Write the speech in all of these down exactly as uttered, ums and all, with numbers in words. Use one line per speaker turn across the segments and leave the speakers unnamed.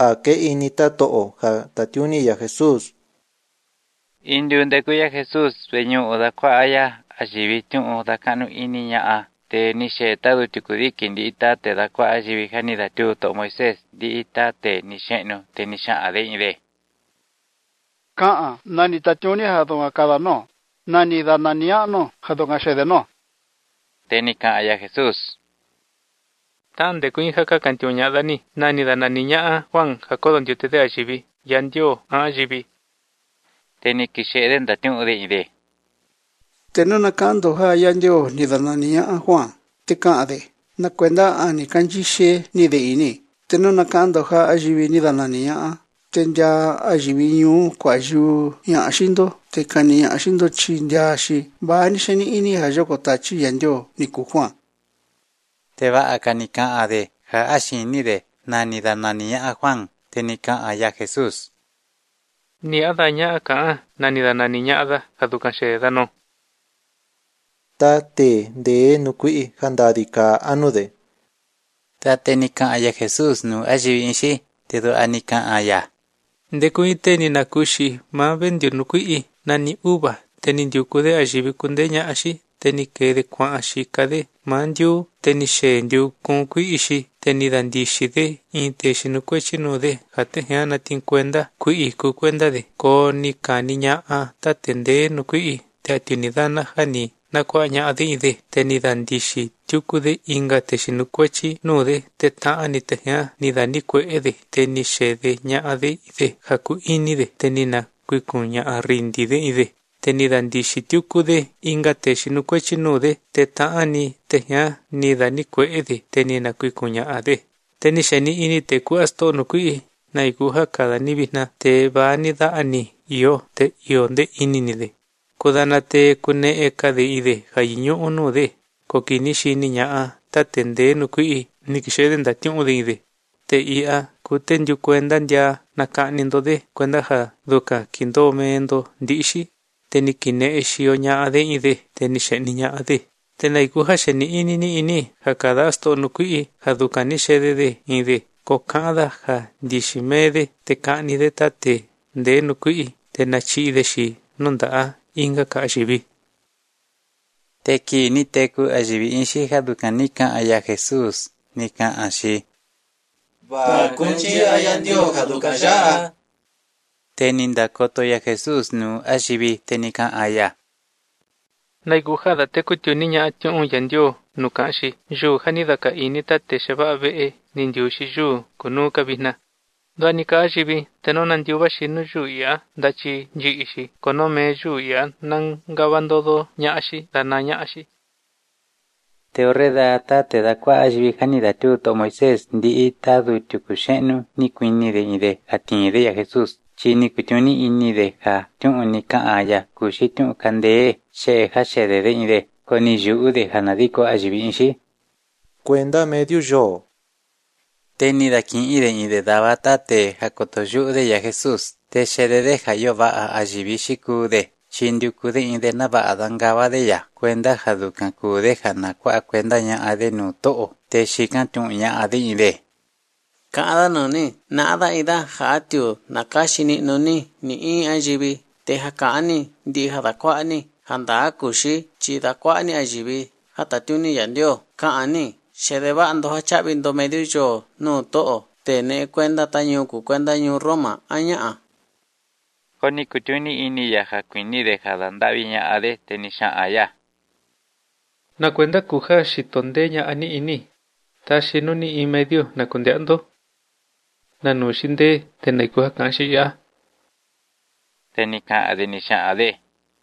a que inita to'o ja tatiuni ya Jesús.
Indu ndekuya Jesús veñu oda kwaya ajibi tu oda kanu ini nya te nishe tadu tukudiki di ita te da kwa ajibi hani da tu to Moisés di ita te nisheno te nisha ade ide.
Kaa nani tatiuni hadonga kada no nani da nania no hadonga shede no.
Te nika aya Jesús.
Tan de kuin haka kantiunya dani nani da naninya Juan hakodon diute de ajibi yandio ajibi.
Te nikisheren da tu ode ide.
Tenona kando ha yandio ni da nania Juan te kaade na kwenda ani kanjishe ni de ini. Tenona kando ha ajibi ni da nania tenja ajibi nyu kwa ju ya ashindo te kani ashindo chindia shi ba ni sheni ini ha joko tachi yandio ni ku Juan.
Te va a kanika ade ha ashini de nani da nania Juan te nika aya Jesús.
Ni adanya ka nani da naninya ada hadukan sheda no.
Ta te de nukui handadika anude.
Ta te nika aya Jesús nu ajibi inshi te do anika aya.
Ndekui te ni nakushi ma vendio nukui nani uba te ni diukude ajibi kundenya ashi te ni kede kwa ashi kade mandiu te ni shendiu kunkui ishi te ni dandishi de in te shinukwechi no de hate heana tin kwenda kui ku kwenda de ko ni kaninya a ta tende nukui te atinidana hani na kwa nya ade de te ni dandishi tukude inga te shinukwechi no de te ta ani te hea ni dani kwe ede te ni shede nya ade de haku ini de te ni na kui kunya a rindi de ide te ni dandishi tukude inga te shinukwechi no de te ta ani te hea ni dani kwe ede te ni na kui kunya ade te ni sheni ini te ku asto nukui na iguha kada ni bihna te ba ni da ani iyo te iyo de ini ni de Kudana te kune eka de ide hayinyo ono de kokini shini nya ta tende nukui nikisheden da tiu de ide te ia kuten yu kwenda ya nakanindo de kwenda ha duka kindo mendo dishi te nikine eshio nya ade ide te ni sheni nya ade te naikuha sheni ini ni ini hakada sto nukui haduka ni shede de ide kokada ha dishimede te kani de tate de nukui te nachi de shi nonda inga ka ajibi.
Teki ni teku ajibi inshi hadukan nika aya Jesús nika ashi.
Ba kunchi ayandio hadukan shaa.
Teninda koto ya Jesús nu ajibi tenika aya.
Naiguha da teku tiu niña atu yandio nuka ashi ju hanida ka inita te sheba be nindiu shi ju kunu kabina. Dani ka ajibi tenonan diuba shinu ju ya dachi ji ishi kono me ju ya nang gabandodo nya ashi dana nya ashi.
Te orreda ata te da kwa ajibi hanida tu to Moisés di ita du tukushenu ni kuini de ide atini de ya Jesús chi ni kutiuni ini de ha tu ni ka aya kushi tu kande she ha she de de ide koni ju de hanadiko ajibi inshi.
Cuenda medio yo.
Teni da kin ide ide daba tate hakotoyu de ya Jesús te shede de hayo va a ajibi shiku de chindiu kude ide na ba adangaba de ya cuenda hadukan kude hana kwa cuenda nya ade nu to te shikan tu nya ade ide
kada no ni nada ida hatiu nakashi ni no ni ni i ajibi te hakani di hada kwa ni handa kushi chi da kwa ni ajibi hata tuni yandio ka ani Shedeba ando hachabi ndo medio yo no to te ne cuenta taño ku cuenta ñu Roma aña.
Koni kutuni ini ya hakuini de hadandabi nya ade tenisha aya.
Na cuenta kuha shitondeña ani ini. Ta shinu ni i medio na kundeando. Na nushinde tenaikuha kanshi ya.
Tenika ade nisha ade.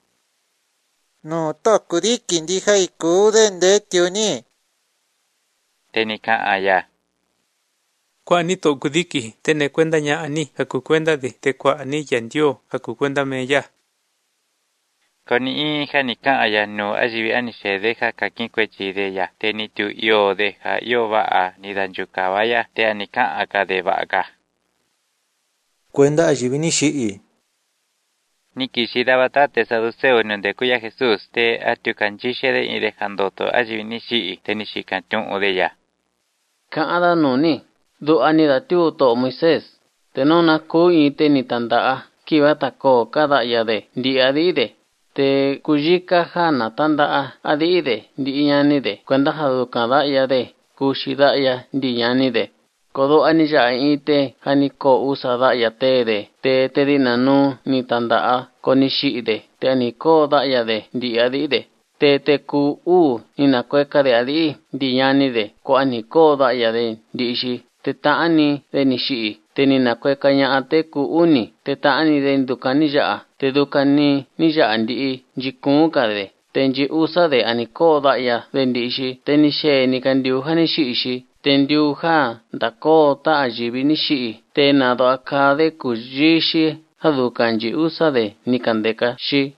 No to kuriki ndi haiku de tiuni.
Tenika aya.
Kwa ani to kudiki tene kwenda nya ani hakukwenda de te kwa ani yandio hakukwenda meya.
Koni i hanika aya no ajibi ani shede ha kakin kwechi de ya teni tu yo de ha yo va a ni danjuka vaya te anika aka de va aka.
Cuenda ajibi ni shii.
Niki shida bata te saduceo nonde kuya Jesús te atukanjishe de i dejando to ajibi ni shii te ni shikantun o de ya.
Cada no ni do ani da tu to Moisés te no na ku ite ni tanda kiwa tako kada ya de di adide te kujika hana tanda adide di yani de kwenda hadu kada ya de kushida ya di yani de kodo anija ite haniko usada ya te de te te dinanu ni tanda konishi de te aniko da ya de di adide te te ku u ina kweka de adi di yani de ko aniko da ya de di shi te taani de nishi te ni na kweka nya ate ku uni te taani de dukani ja te dukani ni ja andi jikun ka de tenji usa de aniko da ya de di shi te ni she ni kan diu hani shi shi tendiu ha dako ta ajibi ni shi te na do akade ku jishi hadu kanji usa de ni kandeka shi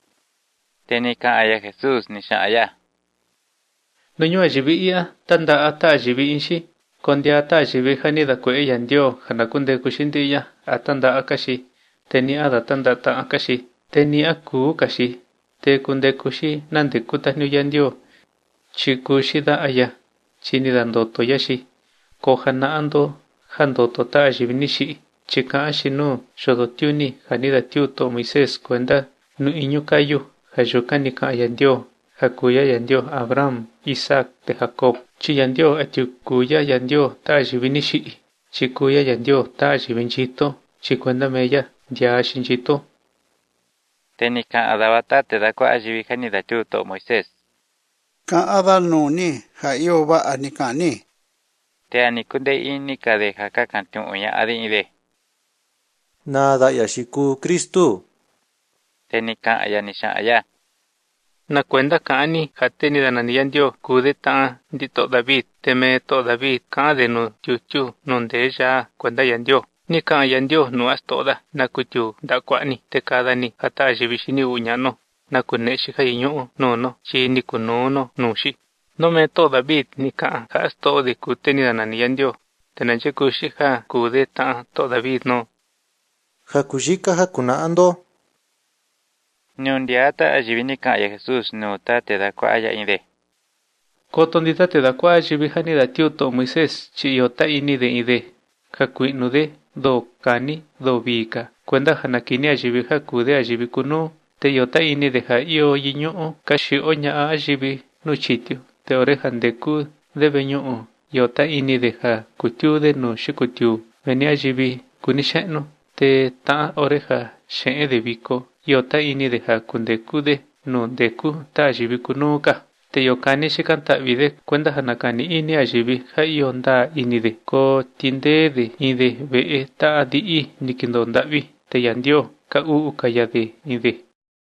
Tenika aya Jesús ni sha aya.
Nuño ajibi ia tanda ata ajibi inshi. Kondia ata ajibi hani da kwe yandio hanakunde kushindi ya atanda akashi. Teni ada tanda ta akashi. Teni aku kashi. Te kunde kushi nande kutahnu yandio. Chikushi da aya. Chini da ndoto yashi. Kohana ando handoto ta ajibi nishi. Chika ashinu shodotiuni hani da tiuto Moisés kwenda nu inyukayu. Hayukani ka yandio, hakuya yandio Abraham, Isaac de Jacob. Chi yandio atiukuya yandio ta ajibinishi. Chikuya yandio ta ajibinchito. Chikwenda meya dia shinchito.
Tenika adabata te da kwa ajibihani da tuto Moisés.
Ka ada no ni ha yo ba anikani.
Te anikunde inika de hakakantu unya adi ide.
Nada yashiku Kristu.
Tenika aya ni sha aya.
Na kwenda kaani hateni da naniyandio kude ta dito David teme to David ka de no chuchu nonde ya kwenda yandio ni ka yandio no astoda na kuchu da kwani te kada ni hata jibishini unyano na kuneshi hayinyo no no chi ni kuno no no shi no me to David ni ka asto de kuteni da naniyandio tenanje kushi ha kude ta to David no
Hakujika hakuna ando.
Nyundiata ajibinika aya Jesús no ta te da kwa aya inde.
Kotondita te da kwa ajibihani da tiuto Moisés chi yota ini de ide. Hakuinu de do kani do bika. Kwenda hanakini ajibiha kude ajibikuno te yota ini de ha io yinyo kashi onya ajibi no chitio. Te orejan de ku de beño yota ini de ha kutiu de no shikutiu. Veni ajibi kunisheno te ta oreja shen de biko. Yota ini de hakunde kude no deku ta ajibi kunuka. Te yokani shikanta vide kwenda hanakani ini ajibi ha ionda ini de ko tinde de ide ve ta adi i nikindonda vi te yandio ka u ukaya de ide.